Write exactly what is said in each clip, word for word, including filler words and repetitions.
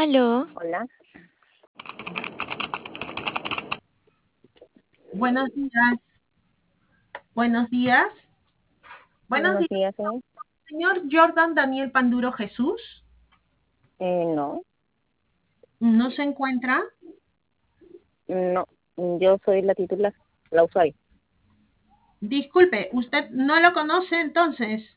Aló, Hola, Buenos días, buenos días, buenos buenos días, días, señor. señor Jordan Daniel Panduro Jesús. Eh, no, ¿No se encuentra? no, yo soy la titular, la usuaria. Disculpe, ¿usted no lo conoce entonces?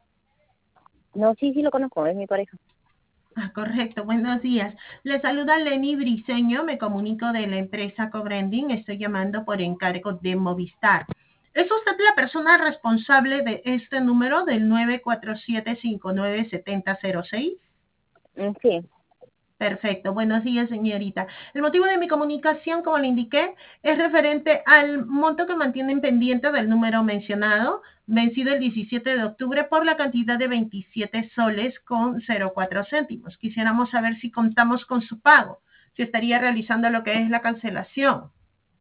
No, sí, sí lo conozco, es mi pareja. Ah, correcto, buenos días. Le saluda Lenny Briseño, me comunico de la empresa Cobrending, estoy llamando por encargo de Movistar. ¿Es usted la persona responsable de este número del nueve cuatro siete, cinco nueve siete cero cero seis? Mm, sí, Perfecto, buenos días, señorita. El motivo de mi comunicación, como le indiqué, es referente al monto que mantienen pendiente del número mencionado, vencido el diecisiete de octubre por la cantidad de veintisiete soles con cero cuatro céntimos. Quisiéramos saber si contamos con su pago, si estaría realizando lo que es la cancelación.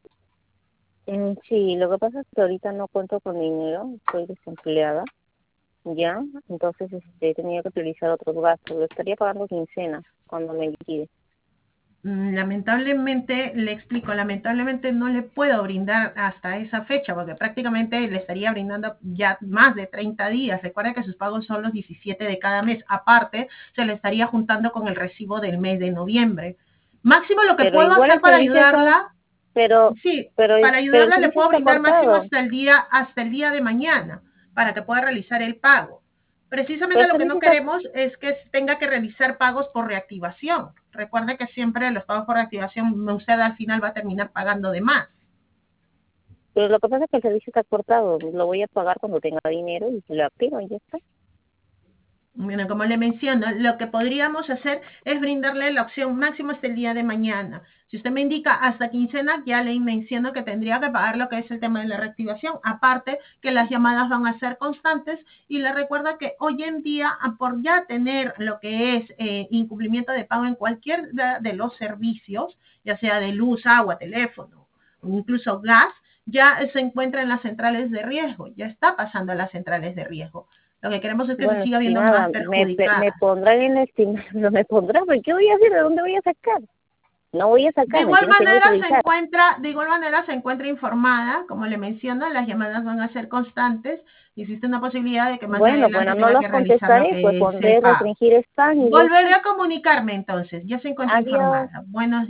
mm, sí, lo que pasa es que ahorita no cuento con dinero, soy desempleada, ya, entonces este, he tenido que utilizar otros gastos, lo estaría pagando quincena cuando me liquide. Mm, Lamentablemente, le explico, lamentablemente no le puedo brindar hasta esa fecha, porque prácticamente le estaría brindando ya más de treinta días. Recuerda que sus pagos son los diecisiete de cada mes. Aparte, se le estaría juntando con el recibo del mes de noviembre. Máximo lo que Pero puedo igual hacer el para servicio está, ayudarla, pero, sí, pero, es- para pero el ayudarla le servicio puedo está brindar máximo cortado, hasta el día, hasta el día de mañana, para que pueda realizar el pago. pero Precisamente el lo que no servicio está, queremos es que tenga que realizar pagos por reactivación. Recuerde que siempre los pagos por reactivación usted al final va a terminar pagando de más. pero lo que pasa es que el servicio está cortado, lo voy a pagar cuando tenga dinero y lo activo y ya está. Bueno, como le menciono, lo que podríamos hacer es brindarle la opción máxima hasta el día de mañana. Si usted me indica hasta quincena, ya le menciono que tendría que pagar lo que es el tema de la reactivación. Aparte que las llamadas van a ser constantes y le recuerda que hoy en día, por ya tener lo que es eh, incumplimiento de pago en cualquier de los servicios, ya sea de luz, agua, teléfono o incluso gas, ya se encuentra en las centrales de riesgo, ya está pasando a las centrales de riesgo. Lo que queremos es que se Bueno, siga viendo más estimada, me, pe- me perjudicada. pondrán en la estimada, no me pondrán, ¿pero qué voy a hacer? ¿De dónde voy a sacar? No voy a De sacar, ¿me igual entiendes? Tengo que manera se utilizar. encuentra, de igual manera se encuentra informada, como le menciono, las llamadas van a ser constantes y existe una posibilidad de que más Bueno, bueno, adelante no tenga los que realizar lo contestaré, pues que es el pondré pago. restringir spam y ya está. Volveré a comunicarme entonces, ya se encuentra Adiós. informada. Buenos